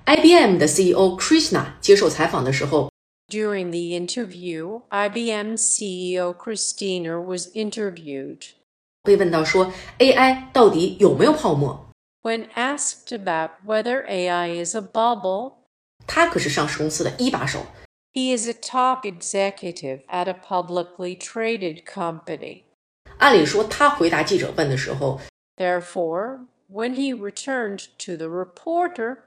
IBM 的 CEO Krishna 接受采访的时候 During the interview, IBM CEO Christina was interviewed. 被问到说 AI 到底有没有泡沫， When asked about whether AI is a bubble, 他可是上市公司的一把手。 he is a top executive at a publicly traded company. 按理说他回答记者问的时候 Therefore, when he returned to the reporter,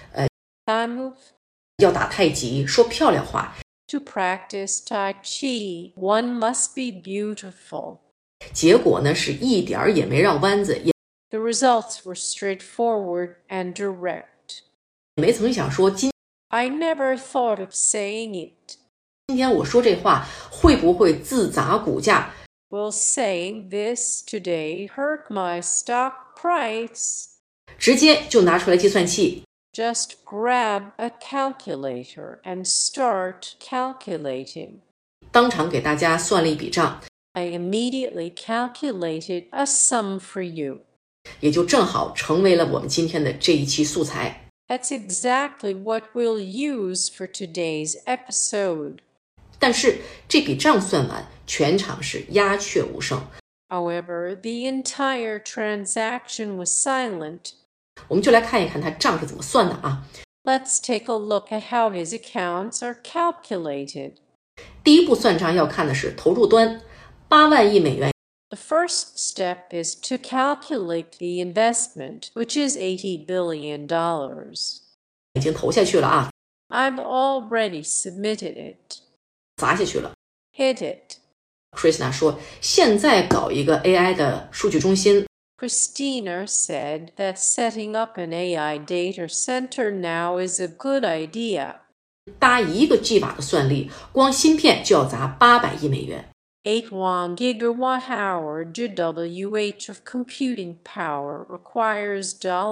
要打太极，说漂亮话， to practice Tai Chi, one must be beautiful. 结果呢是一点儿也没绕弯子，也 The results were straightforward and direct. 没曾想说今 I never thought of saying it. 天我说这话会不会自砸股价， Will saying this today hurt my stock price? 直接就拿出来计算器， Just grab a calculator and start calculating. 当场给大家算了一笔账， I immediately calculated a sum for you. 也就正好成为了我们今天的这一期素材。 That's exactly what we'll use for today's episode. 但是这笔账算完，全场是鸦雀无声。 However, the entire transaction was silent. 我们就来看一看他账是怎么算的啊。 Let's take a look at how his accounts are calculated. 第一步算账要看的是投入端，8万亿美元， The first step is to calculate the investment, which is $80 billion. 已经投下去了啊， I've already submitted it. 砸下去了。 Hit it. Krishna 说，现在搞一个 AI 的数据中心， Christina said that setting up an AI data center now is a good idea. 搭1个 G 瓦的算力，光芯片就要砸800亿美元。 1 gigawatt-hour GWH of computing power requires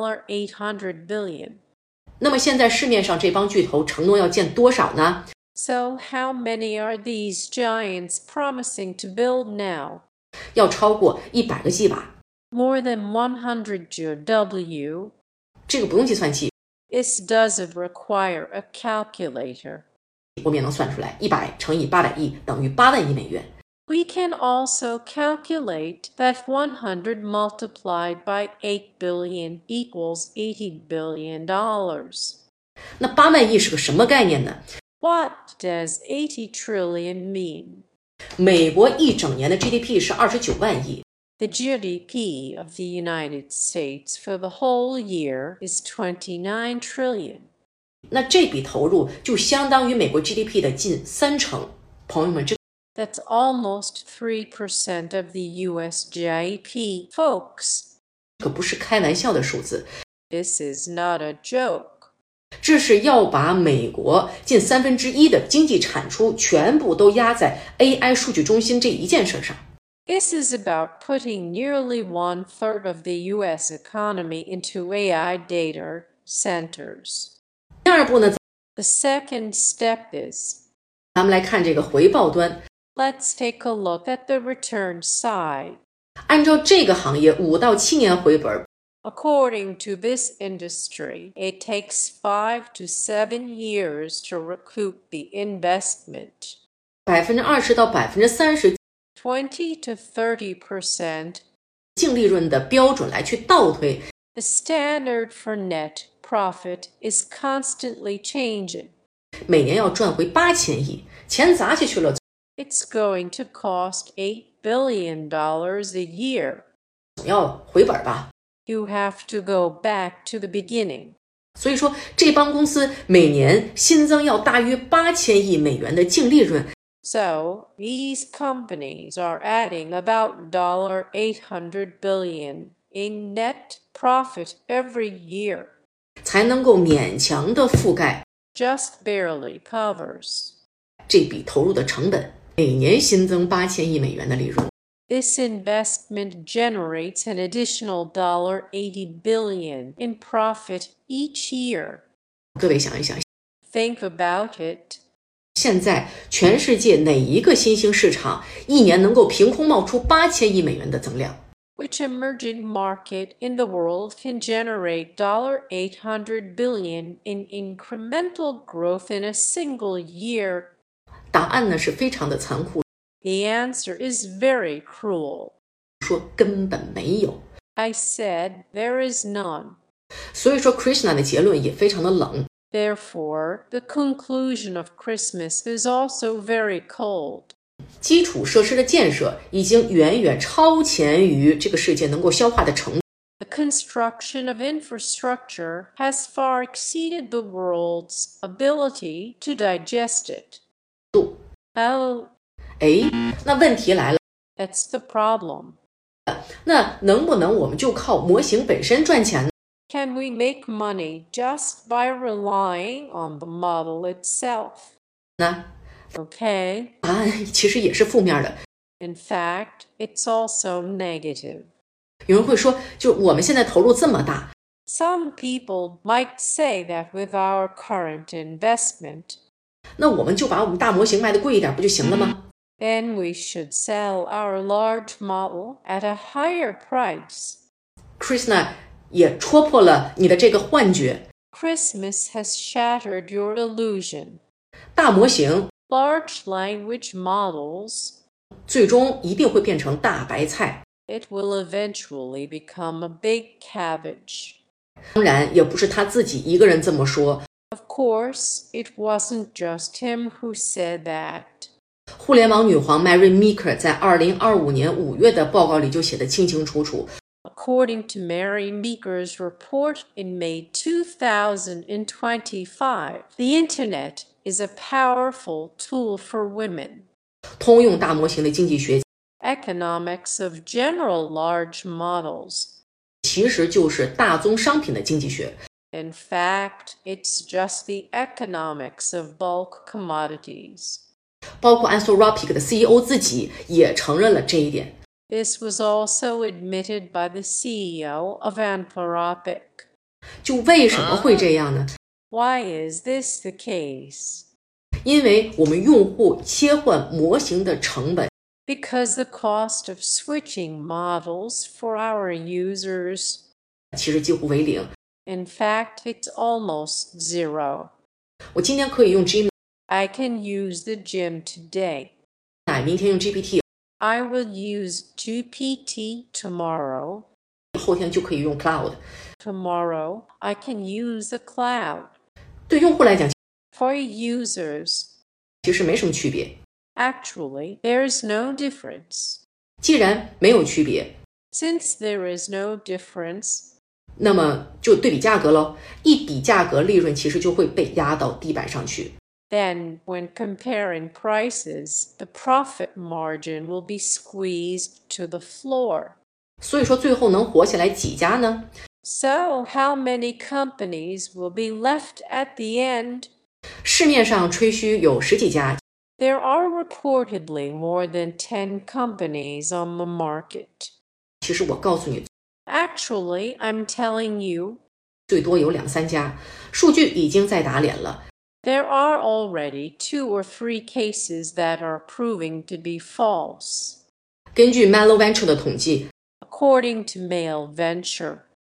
$800 billion. 那么现在市面上这帮巨头承诺要建多少呢？ So how many are these giants promising to build now? 要超过100个 G 瓦， More than 100 GW. 这个不用计算器， This doesn't require a calculator. 我们也能算出来，100乘以800亿等于8万亿美元。 We can also calculate that 100 multiplied by 8 billion equals $80 billion. 那8万亿是个什么概念呢？ What does 80 trillion mean? 美国一整年的 GDP 是29万亿， The GDP of the United States for the whole year is 29 trillion. 那这笔投入就相当于美国 GDP 的近30%。朋友们，这 That's almost 3% of the US GDP, folks. 可不是开玩笑的数字， This is not a joke. 这是要把美国近1/3的经济产出全部都压在 AI 数据中心这一件事上。 This is about putting nearly 1/3 of the US economy into AI data centers. 第二步呢， The second step is, 咱们来看这个回报端。 let's take a look at the return side. 按照这个行业5到7年回本， According to this industry, it takes 5 to 7 years to recoup the investment. 20%到30% 20 to 30%. 净利润的标准来去倒推， The standard for net profit is constantly changing. 每年要赚回8000亿，钱砸下去了， It's going to cost $8 billion a year. 总要回本吧。 You have to go back to the beginning. 所以说，这帮公司每年新增要大约8000亿美元的净利润， So, these companies are adding about $800 billion in net profit every year. 才能够勉强的覆盖 Just barely covers. 这笔投入的成本，每年新增8000亿美元的利润。 This investment generates an additional $80 billion in profit each year. 各位想一想， Think about it. 现在全世界哪一个新兴市场一年能够凭空冒出8000亿美元的增量？ Which emerging market in the world can generate $800 billion in incremental growth in a single year? 答案呢是非常的残酷， The answer is very cruel. 说根本没有。 I said there is none. 所以说 Krishna 的结论也非常的冷。 Therefore, the conclusion of Christmas is also very cold. 基础设施的建设已经远远超前于这个世界能够消化的程度。 The construction of infrastructure has far exceeded the world's ability to digest it. Oh, 哎，那问题来了， that's the problem. 那能不能我们就靠模型本身赚钱呢？ Can we make money just by relying on the model itself? 那 Okay. 答案其实也是负面的。 In fact, it's also negative. 有人会说，就我们现在投入这么大， Some people might say that with our current investment, 那我们就把我们大模型卖得贵一点不就行了吗？ then we should sell our large model at a higher price. Krishna 也戳破了你的这个幻觉。 Christmas has shattered your illusion. 大模型 Large language models, 最终一定会变成大白菜。 it will eventually become a big cabbage. 当然，也不是他自己一个人这么说。 Of course, it wasn't just him who said that. 互联网女皇 Mary Meeker 在2025年5月的报告里就写得清清楚楚。 According to Mary Meeker's report in May 2025, the Internet is a powerful tool for women. 通用大模型的经济学 Economics of general large models. 其实就是大宗商品的经济学。 In fact, it's just the economics of bulk commodities. 包括 Anthropic 的 CEO 自己也承认了这一点。 This was also admitted by the CEO of Anthropic. 就为什么会这样呢？ Why is this the case? 因为我们用户切换模型的成本 Because the cost of switching models for our users, 其实几乎为零。 in fact, it's almost zero. 我今天可以用 Gemini， I can use the gym today. 明天用 GPT， I will use GPT tomorrow. 后天就可以用 Cloud。 Tomorrow, I can use the cloud. 对用户来讲， For users, 其实没什么区别。 actually, there is no difference. 既然没有区别， Since there is no difference, 那么就对比价格咯。一比价格，利润其实就会被压到地板上去。 then when comparing prices, the profit margin will be squeezed to the floor. 所以说最后能活下来几家呢？ So, how many companies will be left at the end? 市面上吹嘘有10几家， There are reportedly more than 10 companies on the market. 其实我告诉你， Actually, I'm telling you, 最多有2、3家。数据已经在打脸了。 there are already 2 or 3 cases that are proving to be false. 根据 Malo Venture 的统计， According to Mail Venture,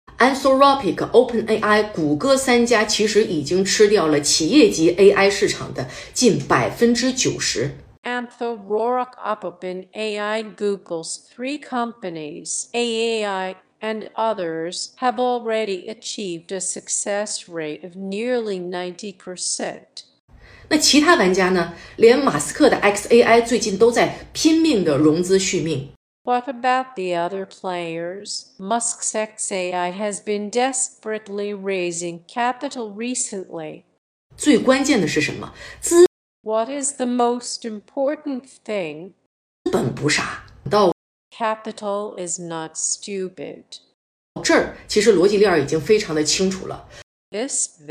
Anthropic、OpenAI、谷歌3家其实已经吃掉了企业级 AI 市场的近90%。 Anthropic, OpenAI, Google's 3 companies, AAI, and others have already achieved a success rate of nearly 90%. 那其他玩家呢？连马斯克的 XAI 最近都在拼命的融资续命。 What about the other players? Musk's XAI has been desperately raising capital recently. 最关键的是什么？ What is the most important thing? 资本不傻。到 Capital is not stupid. 这儿，其实逻辑链已经非常的清楚了。 The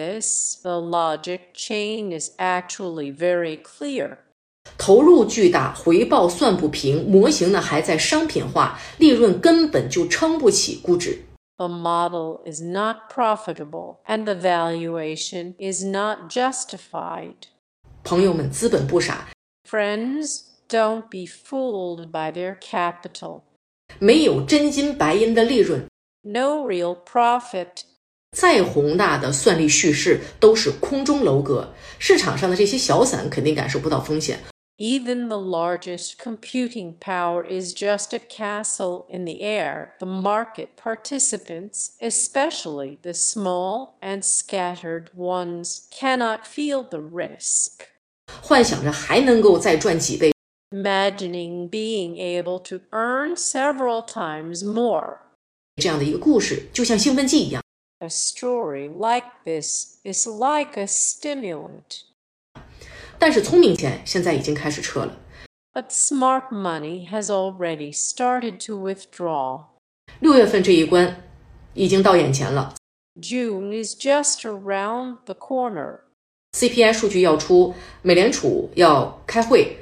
logic chain is actually very clear. 投入巨大，回报算不平，模型呢还在商品化，利润根本就撑不起估值。 The model is not profitable, and the valuation is not justified. 朋友们，资本不傻， Friends, don't be fooled by their capital. 没有真金白银的利润， no real profit. 再宏大的算力叙事都是空中楼阁，市场上的这些小散肯定感受不到风险。 Even the largest computing power is just a castle in the air. The market participants, especially the small and scattered ones, cannot feel the risk. 幻想着还能够再赚几倍， Imagining being able to earn several times more. 这样的一个故事就像兴奋剂一样。 A story like this is like a stimulant. 但是聪明钱现在已经开始撤了。 But smart money has already started to withdraw. 6月份这一关已经到眼前了， June is just around the corner. CPI 数据要出，美联储要开会，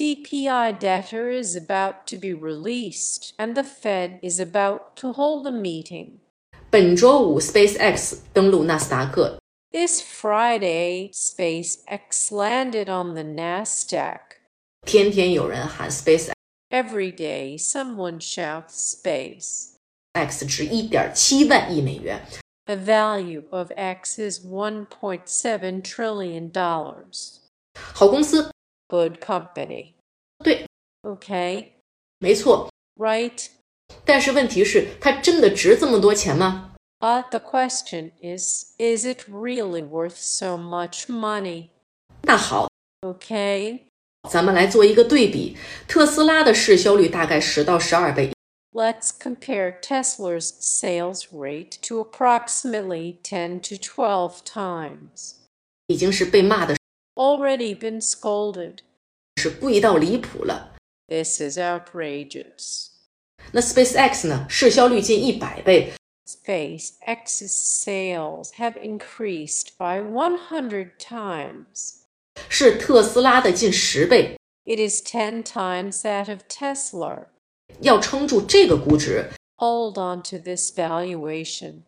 CPI data is about to be released, and the Fed is about to hold a meeting. 本周五 SpaceX 登陆纳斯达克， This Friday, SpaceX landed on the NASDAQ. 天天有人喊 SpaceX Every day, someone shouts space. 值1.7万亿美元， The value of X is $1.7 trillion. 好公司， Good company. 对， Okay, 没错。 right? 但是问题是，它真的值这么多钱吗？ But the question is it really worth so much money? 那好， Okay, 咱们来做一个对比，特斯拉的市销率大概10到12倍， let's compare Tesla's sales rate to approximately 10 to 12 times. 已经是被骂的 Already been scolded. 是贵到离谱了。 This is outrageous. 那 SpaceX 呢？市销率近100倍， SpaceX's sales have increased by 100 times. 是特斯拉的近10倍。 It is 10 times that of Tesla. 要撑住这个估值， Hold on to this valuation.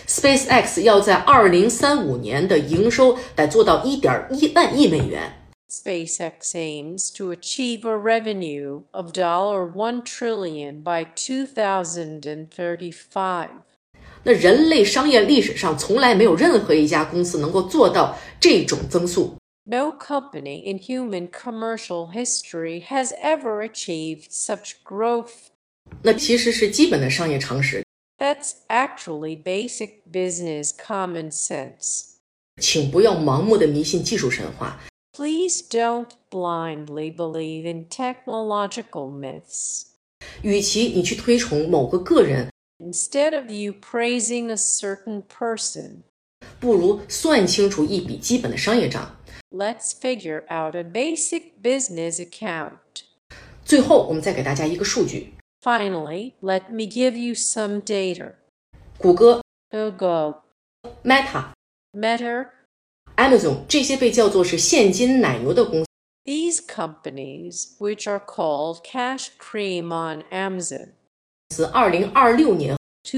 SpaceX 要在2035年的营收得做到1.1万亿美元。 SpaceX aims to achieve a revenue of $1 trillion by 2035. 那人类商业历史上从来没有任何一家公司能够做到这种增速。 No company in human commercial history has ever achieved such growth. 那其实是基本的商业常识， That's actually basic business common sense. 请不要盲目的迷信技术神话。 Please don't blindly believe in technological myths. 与其你去推崇某个个人， Instead of you praising a certain person, 不如算清楚一笔基本的商业账。 let's figure out a basic business account. 最后，我们再给大家一个数据： Finally, let me give you some data. 谷歌、 Google, Meta、 Meta, Amazon 这些被叫做是现金奶牛的公司， these companies, which are called cash cream on Amazon, 2026年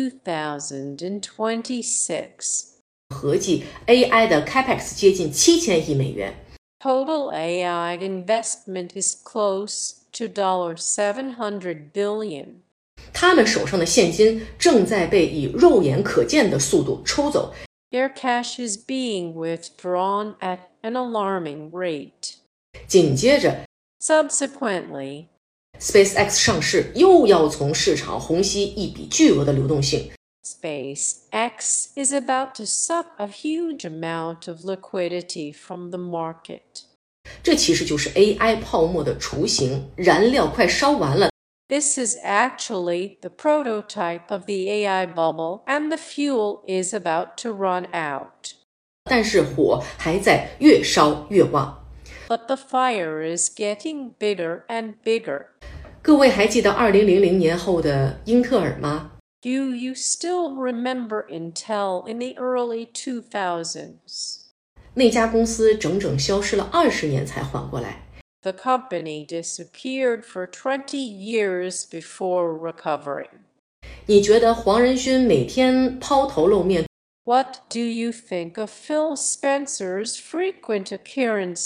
2026, 合计 AI 的 Capex 接近7000亿美元。 total AI investment is close to $700 billion. 他们手上的现金正在被以肉眼可见的速度抽走， Their cash is being withdrawn at an alarming rate. 紧接着 Subsequently, SpaceX 上市又要从市场虹吸一笔巨额的流动性。 SpaceX is about to suck a huge amount of liquidity from the market. 这其实就是 AI 泡沫的雏形，燃料快烧完了， This is actually the prototype of the AI bubble, and the fuel is about to run out. 但是火还在越烧越旺。 But the fire is getting bigger and bigger. 各位还记得2000年后的英特尔吗？ Do you still remember Intel in the early 2000s? 那家公司整整消失了20年才缓过来。 The company disappeared for 20 years before recovering. 你觉得黄仁勋每天抛头露面， What do you think of Phil Spencer's frequent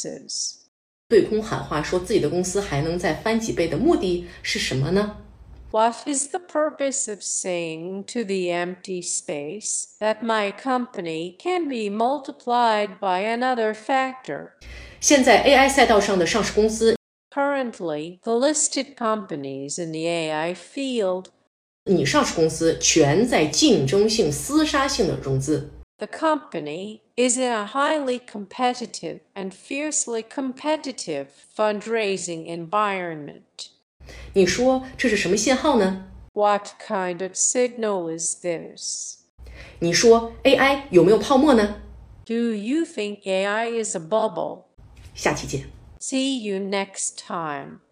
appearances? 对空喊话说自己的公司还能再翻几倍的目的是什么呢？ What is the purpose of saying to the empty space that my company can be multiplied by another factor? 现在 AI 赛道上的上市公司， Currently, the listed companies in the AI field, 你上市公司全在竞争性、厮杀性的融资。 the company is in a highly competitive and fiercely competitive fundraising environment. 你说这是什么信号呢？ What kind of signal is this? 你说 AI 有没有泡沫呢？ Do you think AI is a bubble? 下期见。 See you next time.